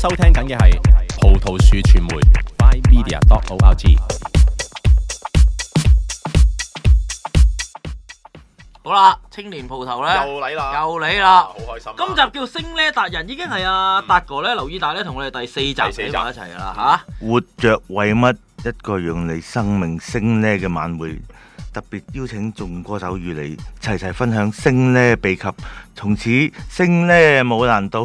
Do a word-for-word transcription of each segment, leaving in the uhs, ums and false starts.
收聽緊嘅係葡萄樹傳媒 by media dot org。 好啦，青年蒲頭咧又嚟啦， 又嚟啦， 好開心啊！ 今集叫星呢達人，已經係阿達哥咧，劉以達咧同我哋第四集喺埋一齊噶啦嚇。 活着為乜？一個讓你生命升呢嘅晚會，特別邀請眾歌手與你齊齊分享升呢秘笈，從此升呢冇難度。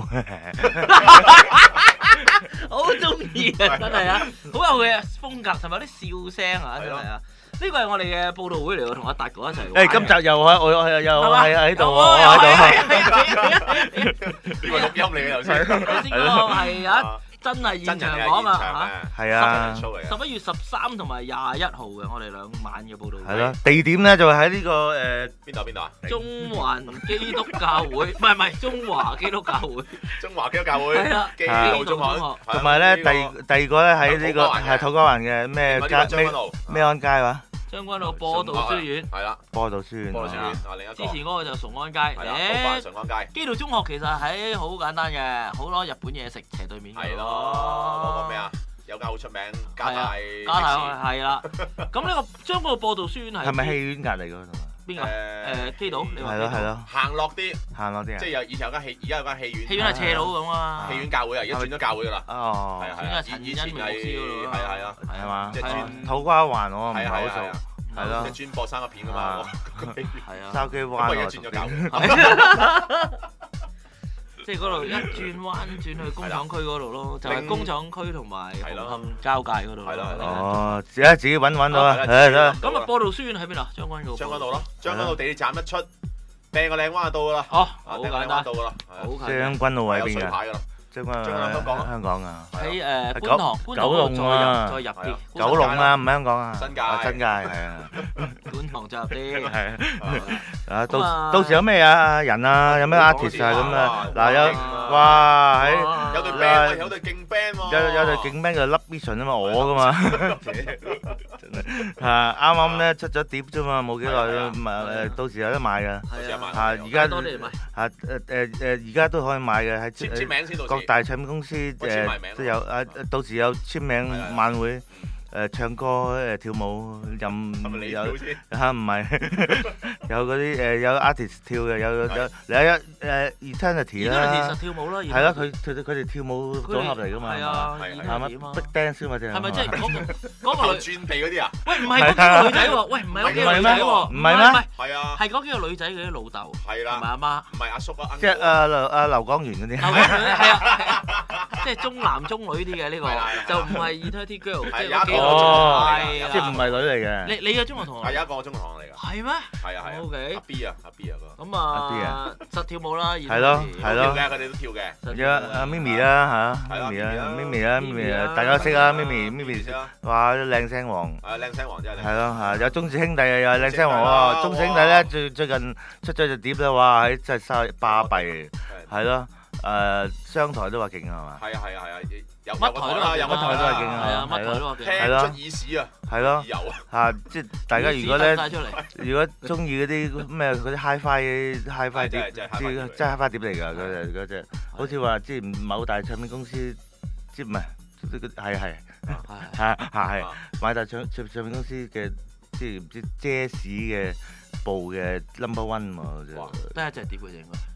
好中意啊，真係啊，好有嘅風格，同埋啲笑聲啊，真係啊！呢個係我哋嘅報道會嚟，我同阿達哥一齊。 誒，今集又喺我我又係喺度喎， 我喺度。 呢個錄音嚟嘅頭先， 頭先嗰個係啊，真係現場講啊嚇。 係啊， 十一月十三同埋廿一號嘅，我哋兩晚嘅報道會。 係咯，地點咧就喺呢個誒邊度邊度啊？ 中環基督教會，唔係唔係中華基督教會。 中華基督教會係啦， 基督中學。 同埋咧，第第二個咧喺呢個係土瓜灣嘅咩街咩咩安街話？ 將軍澳播道書院。 係啦， 播道書院。 播道書院啊，另一個。 之前嗰個就崇安街。 係啦，好快崇安街。 基道中學其實喺好簡單嘅，好多日本嘢食，斜對面嗰度。 係咯，嗰個咩啊？有間好出名加大加大係啦。咁呢個將軍澳播道書院係係咪戲院隔離嗰度啊？ 邊個？誒基道，你話係咯係咯。 行落啲， 行落啲啊！ 即係有以前有間戲，而家有間戲院。 戲院係斜佬咁啊！ 戲院教會啊，而家轉咗教會噶啦。 哦， 係啊係啊，以前係係啊係啊， 係嘛？ 即係轉土瓜灣我唔係好係熟，係咯。 即係專播三級片噶嘛。 係啊。 筲箕灣我而家轉咗教會。 即係嗰度一轉彎轉去工廠區嗰度咯，就係工廠區同埋紅磡交界嗰度。係咯。 哦，自己自己揾揾到啊！誒得。 咁啊，播道書院喺邊啊？將軍澳。 將軍澳咯，將軍澳地鐵站一出，掟個靚彎就到噶啦。 哦， 好簡單到噶啦。 好近。 將軍澳喺邊㗎？ 有水牌㗎啦。 將軍澳香港香港啊。 喺誒觀塘，觀塘九龍啊， 再入啲。 九龍啊，唔係香港啊。 新界。 新界係啊。 觀塘再入啲。 係啊。到到時有咩啊人啊，有咩 artist 啊咁啊？嗱有哇喺有隊 band 有隊勁 band 喎。 有有隊勁 band 叫 Love Mission 啊嘛，我噶嘛。係啱啱咧出咗碟啫嘛，冇幾耐咯，誒到時有得買㗎。 係啊。 嚇而家多啲嚟買。 嚇誒誒誒而家都可以買嘅喺簽簽名先到時。 各大唱片公司誒都有誒，到時有簽名晚會。誒唱歌誒跳舞任有嚇唔係有嗰啲誒有 artist 跳嘅有有有有誒 eternity 啦， eternity 實跳舞啦， 係咯佢佢佢哋跳舞組合嚟㗎嘛， 係啊， 係咪 big dance 嘛？ 係咪即係嗰個嗰個女轉皮嗰啲啊？ 喂唔係嗰幾個女仔喎，喂唔係嗰幾個女仔喎， 唔係咩？ 係啊， 係嗰幾個女仔嘅啲老豆， 係啦， 唔係阿媽， 唔係阿叔啊， 即係阿劉阿劉江源嗰啲， 劉江源係啊，即係中男中女啲嘅呢個，就唔係 eternity girl，即係嗰幾個。 哦，即係唔係女嚟嘅。 你你嘅中學同學係有一個中學同學嚟㗎。 係咩？ 係啊係啊。 O K。 阿 B 啊阿 B 啊個。 咁啊，實跳舞啦， 係咯係咯。 跳嘅佢哋都跳嘅。 有阿 Mimi 啦嚇，Mimi 啦 Mimi 啦 Mimi 啊，大家識啊 Mimi Mimi，哇靚聲王。 係靚聲王真係。 係咯嚇，有中字兄弟又有靚聲王喎，中字兄弟咧最最近出咗隻碟咧，哇喺真係收巴閉，係咯誒商台都話勁啊係嘛？ 係啊係啊係啊。 乜台都話， 有乜台都係勁啊！ 係啊，乜台都話勁。 係咯，聽出耳屎啊！ 係咯，嚇，即係大家如果咧，如果中意嗰啲咩嗰啲 HiFi HiFi 碟，即係真係 HiFi 碟嚟㗎，嗰隻嗰隻，好似話即係某大唱片公司，即係唔係？係係係係係某大唱唱唱片公司嘅，即係唔知遮士嘅部嘅 number one 喎， 得一隻碟嘅啫應該。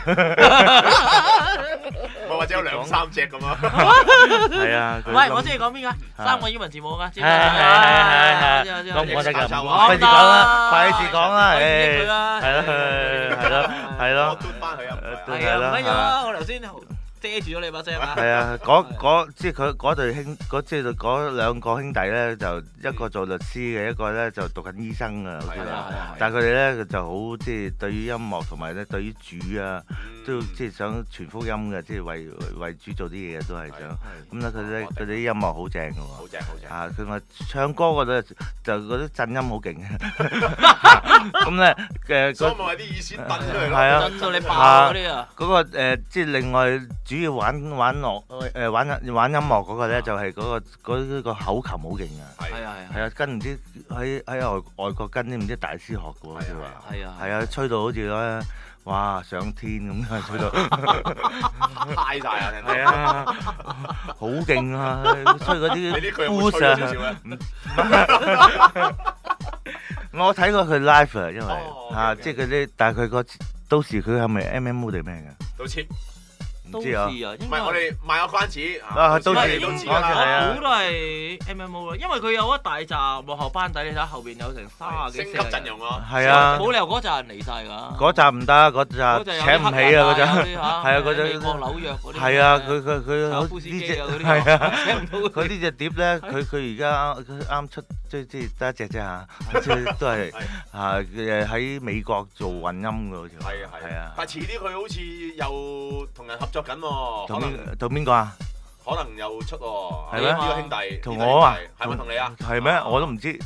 或者有兩三隻咁啊！ 係啊， 唔係我知你講邊個？三個英文字母㗎， 係係係係係，講我得㗎，費事講啦，費事講啦，誒，係咯係咯係咯， 我嘟翻佢啊！ 係啊，唔緊要啊，我頭先遮住咗你把聲啊！ 係啊，嗰嗰即係佢嗰對兄，嗰即係嗰兩個兄弟咧，就一個做律師嘅，一個咧就讀緊醫生啊，好似話。但係佢哋咧就好即係對於音樂同埋咧對於主啊，都即係想傳福音嘅，即係為為主做啲嘢都係想。咁咧佢咧佢哋啲音樂好正嘅喎。 好正好正。 啊，佢話唱歌嗰度就嗰啲震音好勁。咁咧嘅。 所以咪話啲意思震出嚟咯。 係啊， 震到你爆嗰啲啊！ 嗰個誒即係另外。主要玩玩樂誒玩玩音樂嗰個咧，就係嗰個嗰個口琴好勁啊！ 係啊係啊，跟唔知喺喺外外國跟啲唔知大師學嘅喎，好似話係啊係啊，吹到好似咧哇上天咁啊吹到， 嗨晒啊！聽到係啊，好勁啊！吹嗰你呢句啲有冇吹 boost 咗少少啊！ 咧？ 我睇過佢 live 啊，因為哦嚇 OK，OK 即係嗰啲，但係佢個到時佢係咪 M M O 定咩㗎？ 到切， 都市唔知啊。 啊，應唔該係我哋賣個關子啊到時都知講就係啦。 啊我估都係 M M O 啦，因為佢有一大紮幕後班底，你睇下後邊有成三十幾升級陣容啊！ 係啊， 冇理由嗰扎人嚟晒㗎。 嗰集唔得，嗰集請唔起啊！嗰集係係啊，嗰美國集紐約嗰啲。 係啊，佢佢佢好炒夫斯呢隻基啊嗰啲。 係啊。 請唔到佢呢隻碟咧，佢佢而家佢啱出，即係即係得一隻啫嚇，即係都係嚇誒喺美國做混音嘅好似。 係啊係係啊。 但係遲啲佢好似又同人合作緊喎， 同可能邊同邊個啊？ 可能又出喎。 係咩呢個兄弟同我啊？ 係咪同你啊？ 係咩？我都唔知。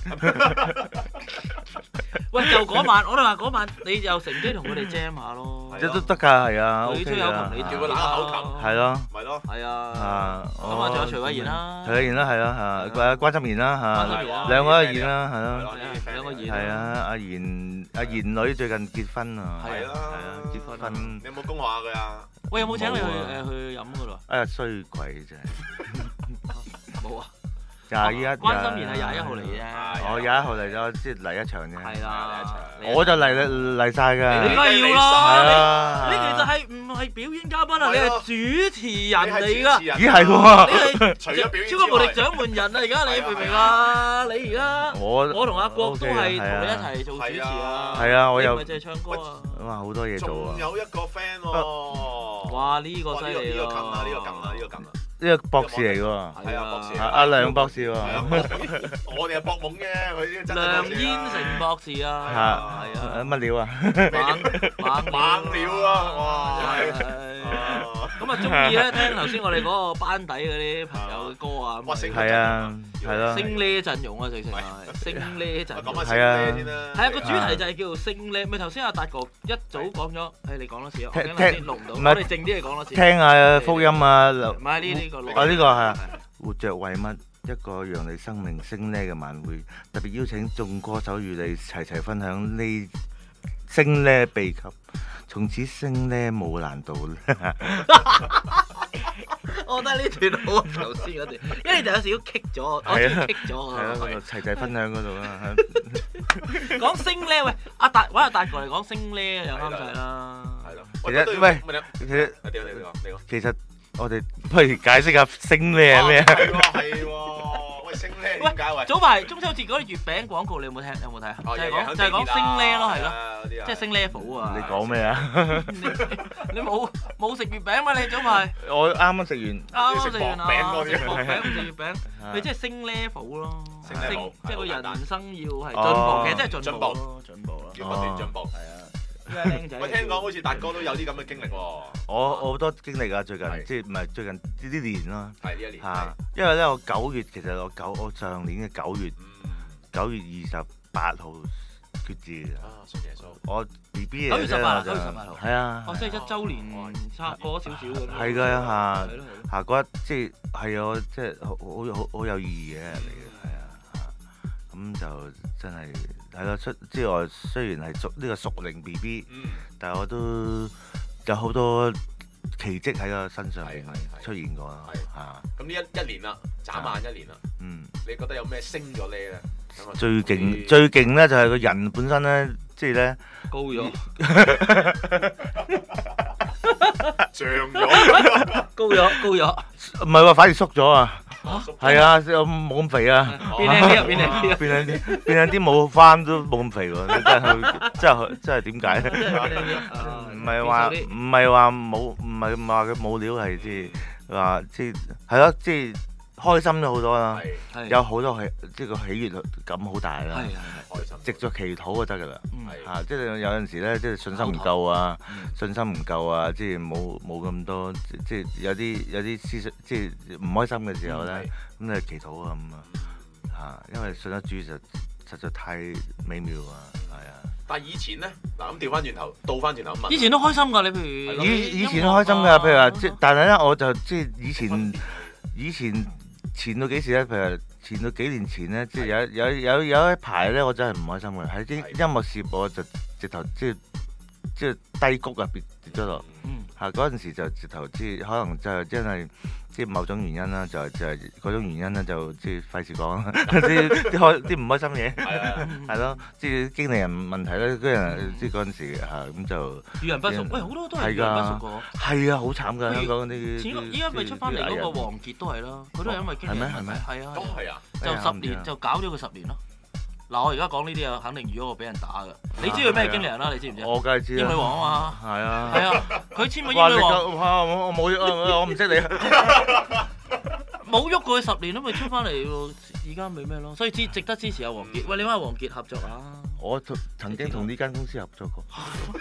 喂，就嗰晚，我哋話嗰晚你又乘機同佢哋 jam 下咯。 即都得㗎，係啊佢 ，OK 都有同你㗎。 叫佢揦下口琴係咯。 咪咯。 係啊。 啊。 咁啊，仲有徐偉賢啦。 徐偉賢啦，係啦嚇，關關心妍啦關心嚇， 妍啦兩個都演啦，係係咯。 咯呢啲 friend 兩個演係啊，阿賢阿賢女最近結婚啊。 係啊係啊係啊，結婚。 你有冇恭賀下佢啊？ 喂，有冇請你去冇啊誒去飲嗰度啊？ 哎呀衰鬼真係。 冇啊。 廿一。 關心妍係廿一號嚟啫。 我廿一號嚟咗，即係嚟一場啫。 係啦。 我就嚟嚟晒㗎。 你梗係要係啦。 啊。 你其實係唔係表演嘉賓啊？你係主持人嚟㗎。 咦係喎。 你係除咗表演之超級無敵外， 掌門人啊！而家你明唔明啊？你而家我我同阿國都係同 OK 你一啊齊做主持啊。 係啊，我你唔又係淨係唱歌啊。 哇好多嘢做仲啊。 有一個 friend 喎。 哇！呢個哇呢個犀利咯。 呢個近啦，呢個近啦，呢個近啦。 呢個博士嚟㗎喎。 係啊博士阿阿梁博士喎。 我哋係博懵嘅，佢呢個真係梁博士啊燕成博士啊。 嚇係啊。 乜料啊？ 猛猛猛料啊！哇！ 係係啊咁啊，中意咧聽頭先我哋嗰個班底嗰啲朋友嘅歌啊。 哇升係啊，係咯。 升呢陣容啊，直情係升呢陣容。 講下係啊先先啦。 係啊，個主題就係叫做升呢。咪頭先阿達哥一早講咗，誒你講多次啊，我聽驚頭先錄唔到， 唔係我哋靜啲嚟講多次。 聽下福音啊，劉唔係呢呢個錄。 啊呢個係活着為乜？一個讓你生命升呢嘅晚會，特別邀請眾歌手與你齊齊分享呢升呢秘笈，從此升呢冇難度。 我覺得呢段好啊，頭先嗰段，因為你就有少少棘咗，我係啊棘咗係咯，嗰啊。 度齊齊分享嗰度啦。 講升呢，喂，阿達揾阿達過嚟講升呢又啱晒啦。 係咯。 其實喂喂， 其實你點你講你講。 其實我哋不如解釋下升呢係咩啊？ 係喎係喎，喂升咧點解喂？ 早排中秋節嗰啲月餅廣告，你有冇聽？有冇睇啊？就係講就係講升呢咯，係咯，即係升 level 啊！ 你講咩啊？ 你冇冇食月餅嘛？你早排我啱啱食完。 啱啱食完啊！ 食食薄餅唔食月餅，咪即係升 level 咯。 升 level， 即係個人生要係進哦步，其實真係進步咯，進步咯。 要不斷進步。 係啊，依家僆仔。 喂，聽講好似達哥都有啲咁嘅經歷喎。 我我好多經歷啊，最近係即係唔係最近呢啲年啦係呢一年。 嚇，因為咧我九月其實我九我上年嘅九月嗯。 九月二十八號決志嘅， 啊，信耶穌。 我 B B 嚟九月十八啊啫九月十八號係啊， 哦，即係一週年差過咗少少咁。 係㗎嚇係咯係咯。 嚇嗰一即係係我即係好好好好有意義嘅嚟嘅，係啊嚇，咁就真係係咯出即係我雖然係屬呢個屬靈 B B， 嗯。 但係我都有好多奇蹟喺我身上邊係係係出現過係嚇， 咁呢一一年啦，眨眼一年啦， 嗯。 你覺得有咩升咗呢咧？ 最勁最勁咧就係個人本身咧，即係咧高咗， 漲咗， 高咗，高咗。 唔係喎，反而縮咗啊！ 嚇係啊，我冇咁肥啊， 變靚啲啊，變靚啲啊。 變靚啲，變靚啲冇翻都冇咁肥喎，真係真係真係點解咧？ 真係變靚啲啊唔係話唔係話冇唔係話佢冇料係即係話即係係咯，即係開心咗好多啦， 係係有好多喜即係個喜悅感好大啦， 係係開心。 藉著祈禱就得㗎啦。 嗯係嚇，即係有陣時咧，即係信心唔夠啊， 嗯信心唔夠啊，即係冇冇咁多，即即係有啲有啲思想，即係唔開心嘅時候咧，咁你祈禱啊咁啊嚇，因為信得主實實在太美妙啊，係啊！ 但係以前咧，嗱咁調翻轉頭，倒翻轉頭咁問。 以前都開心㗎，你譬如以以前都開心㗎，譬如話即但係咧，我就即係以前以前前到幾時咧？譬如前到幾年前咧，即係有有有有一排咧，我真係唔開心嘅，喺啲音樂事業我就直頭即係即係低谷入邊跌咗落。 嗯。 嚇嗰陣時就直頭即係可能就係因為即係某種原因啦，就係就係嗰種原因咧就即係費事講啲啲開啲唔開心嘢，係咯，即係經理人問題咧，跟住即係嗰陣時嚇咁就遇人不淑，喂好多都係遇人不淑個。 係啊，好慘㗎香港啲。 前依家咪出翻嚟嗰個王傑都係咯，佢都係因為經理人問題，係啊， 係啊， 就十年就搞咗佢十年咯。嗱，我而家講呢啲啊，肯定預咗我俾人打㗎。你知佢咩經理人啦？你知唔知？ 我梗係知啦。 英女王啊嘛。 係啊。 係啊，佢簽個英女王。 我我冇，我唔識你。 冇喐過佢十年都未出翻嚟喎，而家咪咩咯？所以支值得支持阿王傑。喂，你揾王傑合作啊？ 我曾經同呢間公司合作過。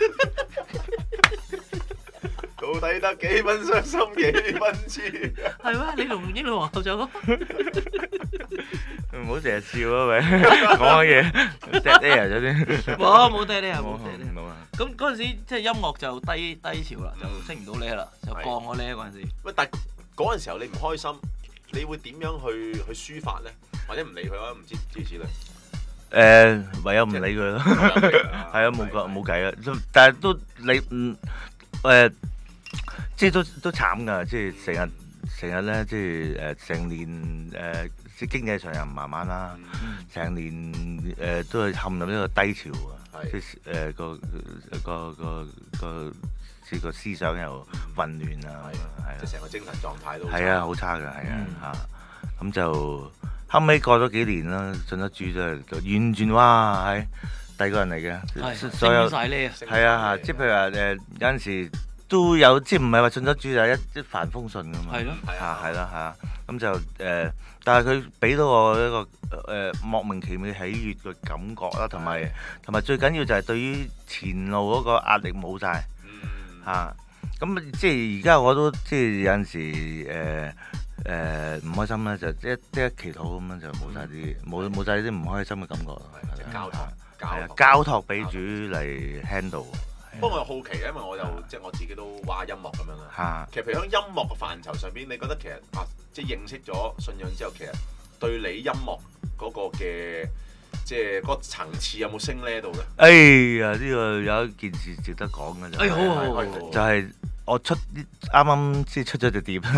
到底得幾分傷心幾分痴？ 係咩？你同英女王合作過？ 唔好成日笑啊喂，講下嘢 dead air 咗先。 冇冇 dead air，冇 dead air。 冇啊。 咁嗰陣時即係音樂就低低潮啦，就升唔到呢啦，就降咗呢嗰陣時。 喂，但係嗰陣時候你唔開心，你會點樣去去抒發咧？或者唔理佢啦，唔知諸如此類。 誒，唯有唔理佢咯。係啊，冇計冇計啊！但係都你唔誒，即係都都慘㗎，即係成日成日咧，即係誒成年誒。即係經濟上又唔慢慢啦，成、嗯、年誒、呃、都係陷入呢個低潮啊！即係誒個個個個即係個思想又混亂啊，係啊， 即係成個精神狀態都係啊，好差㗎，係啊嚇！咁就後尾過咗幾年啦，信得主就完全哇係第二個人嚟嘅，所有係啊嚇！即係譬如話誒有陣時都有，即係唔係話信得主就係一一帆風順㗎嘛， 係咯嚇係啦嚇，咁就誒。呃但係佢俾到我一個誒、呃、莫名其妙喜悅嘅感覺啦，同埋同埋最緊要就係對於前路嗰個壓力冇晒。嚇。咁即係而家我都即係有陣時誒誒唔開心咧，就一即一祈禱咁樣就冇晒啲冇冇曬啲唔開心嘅感覺。 係交託， 係啊，交託俾主嚟 handle。 不過我又好奇嘅，因為我又即係我自己都玩音樂咁樣啦。其實譬如喺音樂嘅範疇上邊，你覺得其實啊，即係認識咗信仰之後，其實對你音樂嗰個嘅即係嗰個層次有冇升呢度嘅？ 哎呀，呢個有一件事值得講嘅就係，就係我出啱啱先出咗隻碟。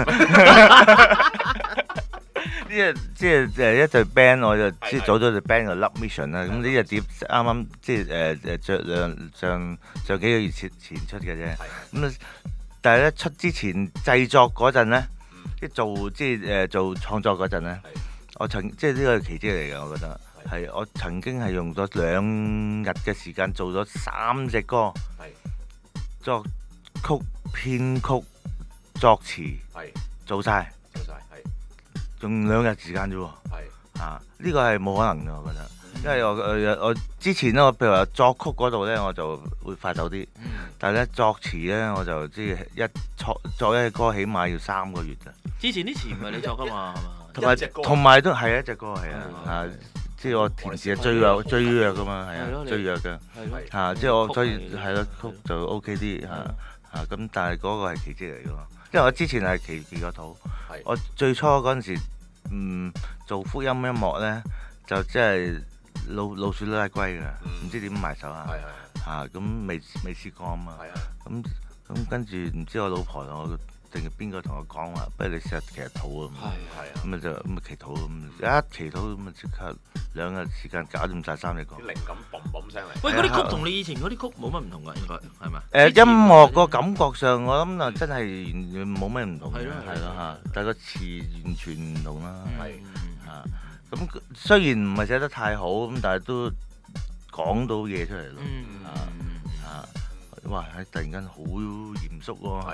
呢隻即係誒一隊 band，我就即係組咗隊 band 叫 Love Mission 啦。咁呢隻碟啱啱即係誒誒著兩上上幾個月前前出嘅啫。咁啊，但係咧出之前製作嗰陣咧，即係做即係誒做創作嗰陣咧，我曾即係呢個係奇蹟嚟嘅，我覺得係我曾經係用咗兩日嘅時間做咗三隻歌，作曲、編曲、作詞，做晒。用兩日時間啫喎，啊呢個係冇可能嘅，我覺得，因為我我我之前咧，我譬如話作曲嗰度咧，我就會快手啲，但係咧作詞咧，我就即係一作作一隻歌，起碼要三個月㗎。 之前啲詞唔係你作㗎嘛，係嘛？ 同埋同埋都係一隻歌係啊，啊即係我填詞係最弱最弱㗎嘛，係啊最弱嘅，嚇即係我所以係咯曲就 OK 啲嚇嚇咁，但係嗰個係奇蹟嚟㗎嘛。因為我之前係奇異個肚，我最初嗰陣時，嗯，做福音音樂咧，就即係老老鼠拉龜㗎，唔知點埋手啊，嚇咁未未試過啊嘛，咁咁跟住唔知我老婆同我定係邊個同我講話，不如你試下祈禱啊，咁啊就咁啊祈禱咁，一祈禱咁啊即刻兩日時間搞掂晒三隻歌。 啲靈感嘣嘣聲嚟。 喂，嗰啲曲同你以前嗰啲曲冇乜唔同㗎，應該係咪？ 誒音樂個感覺上，我諗啊真係完全冇咩唔同嘅，係咯嚇，但係個詞完全唔同啦，係嚇。咁雖然唔係寫得太好，咁但係都講到嘢出嚟咯，嚇嚇。哇！突然間好嚴肅喎，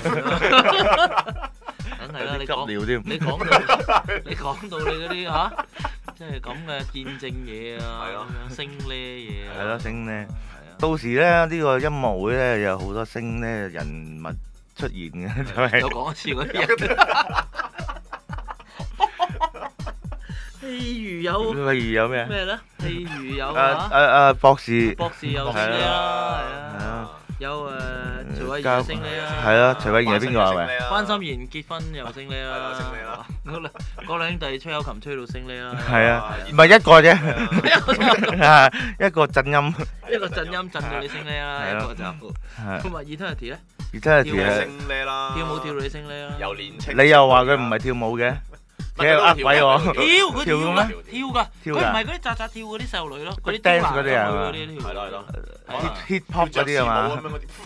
梗係啦，你講急尿添， 你講到你講到你嗰啲嚇，即係咁嘅見證嘢啊，咁樣升呢嘢啊， 係咯升呢。到時咧呢個音樂會咧有好多升呢人物出現嘅，就係又講一次嗰啲人。譬如有， 譬如有咩咩咧？譬如有啊啊啊博士， 博士有咩啦？係啊，有誒，仲有慧儀又升呢啦， 係啊，徐慧儀係邊個啊？喂， 關心妍結婚又升呢啦， 升呢啦， 嗰兩嗰兩兄弟吹口琴吹到升呢啦， 係啊，唔係一個啫，一個震音， 一個震音震到你升呢啦，一個就同埋 Eternity 咧 ，Eternity 係升呢啦， 跳舞跳到你升呢啦， 又年青， 你又話佢唔係跳舞嘅？你又呃鬼我？ 跳佢跳嘅咩？跳㗎，佢唔係嗰啲扎扎跳嗰啲細路女咯，嗰啲 dance 嗰啲啊嗰啲係咯係咯 ，hip hop 嗰啲啊嘛，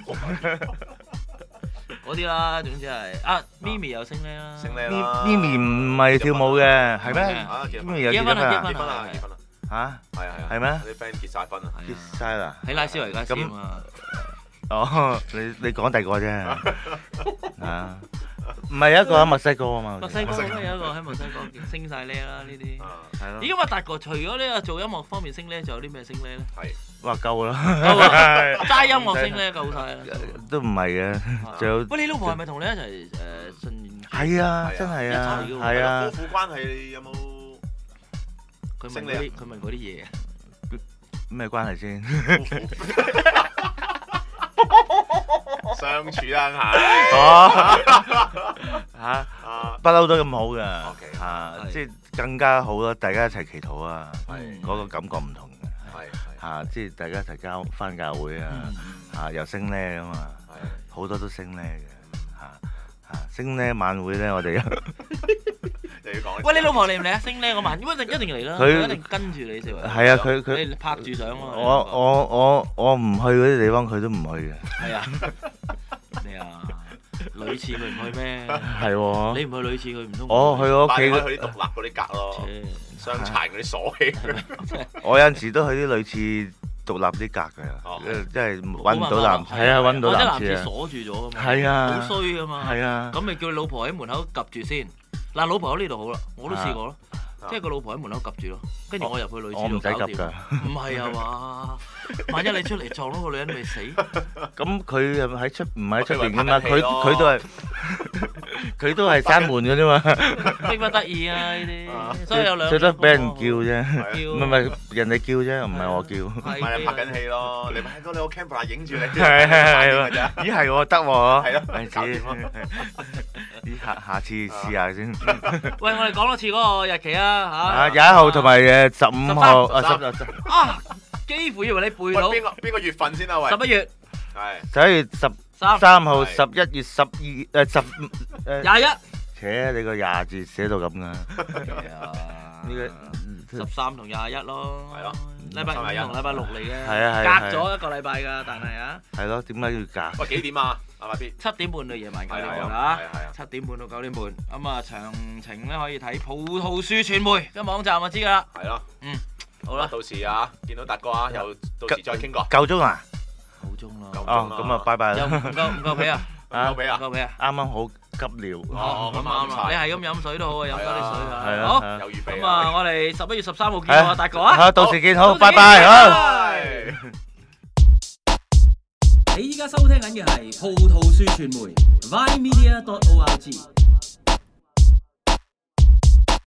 嗰啲啦，總之係啊，Mimi 又升呢啦， 升呢啦 ，Mimi 唔係跳舞嘅，係咩？Mimi 又結婚啊？ 結婚啊結婚啊！ 嚇？ 係啊係啊！ 係咩？ 啲 friend 結曬婚啊！ 結曬啦！ 喺拉斯維加斯啊嘛。 哦，你你講第個啫，啊，唔係一個喺墨西哥啊嘛。 墨西哥都有一個喺墨西哥升晒呢啦，呢啲。 係咯。 咦咁啊，達哥除咗呢個做音樂方面升呢，仲有啲咩升呢咧？ 係。 哇夠啦！ 夠啊！齋音樂升呢夠晒啦。 都唔係嘅，仲有。 喂，你老婆係咪同你一齊誒信？ 係啊，真係啊，係啊。 夫婦關係有冇？ 佢問嗰啲，佢問嗰啲嘢啊。 咩關係先？ 相處啦嚇， 哦嚇，不嬲都咁好嘅嚇，即係更加好咯！大家一齊祈禱啊，嗰個感覺唔同嘅，嚇，即係大家一齊交返教會啊，嚇又升呢啊嘛，好多都升呢嘅，嚇嚇升呢晚會咧，我哋喂，你老婆嚟唔嚟啊？升呢個晚，一定一定嚟啦，佢一定跟住你先喎。 係啊，佢佢你拍住相咯。 我我我我唔去嗰啲地方，佢都唔去嘅。 係啊，你啊，女廁佢唔去咩？ 係喎。 你唔去女廁佢唔通？ 我去我屋企去啲獨立嗰啲格咯，雙柴嗰啲鎖起。 我有陣時都去啲女廁獨立啲格㗎，即係揾唔到男，係啊，揾唔到男廁啊。 或者男廁鎖住咗㗎嘛。 係啊。 好衰㗎嘛。 係啊。 咁咪叫你老婆喺門口夾住先。嗱，老婆喺呢度好啦，我都試過咯，即係個老婆喺門口夾住咯，跟住我入去女廁度搞掂。唔係啊嘛，萬一你出嚟撞到個女人，咪死。 咁佢係咪喺出唔喺出邊㗎嘛？佢佢都係佢都係閂門㗎啫嘛。 逼不得已啊呢啲，所以有兩。 最多俾人叫啫，唔係唔係人哋叫啫，唔係我叫。 唔係你拍緊戲咯，你拍嗰兩個 camera 影住你。 係係係，咦係喎得喎。 係咯， 搞掂咯。咦下下次試下先。 喂，我哋講多次嗰個日期啊嚇。 啊廿一號同埋誒十五號啊十十啊，幾乎以為你背到。 邊個邊個月份先啊？喂。 十一月。 係。 十一月十三號、十一月十二誒十誒。 廿一。 扯你個廿字寫到咁㗎。 係啊。呢個十三同廿一咯。 係咯。 禮拜五同禮拜六嚟嘅。 係啊係。 隔咗一個禮拜㗎，但係啊。 係咯，點解要隔？ 喂幾點啊？阿馬 B。 七點半到夜晚九點半啊！七點半到九點半，咁啊詳情咧可以睇葡萄樹傳媒嘅網站就知㗎啦。 係咯。 嗯。好啦。 到時啊，見到達哥啊，又到時再傾過。 夠鐘啊？ 夠鐘啦。 哦，咁啊，拜拜啦。 又唔夠唔夠皮啊？ 唔夠皮啊？ 唔夠皮啊？ 啱啱好急尿。 哦，咁啱啦。 你係咁飲水都好啊，飲多啲水啊。 係啊。 好。 有預備。 咁啊，我哋十一月十三號見啊，達哥啊。 好，到時見，好，拜拜，好。 你依家收聽緊嘅係葡萄樹傳媒 Vine Media dot O R G。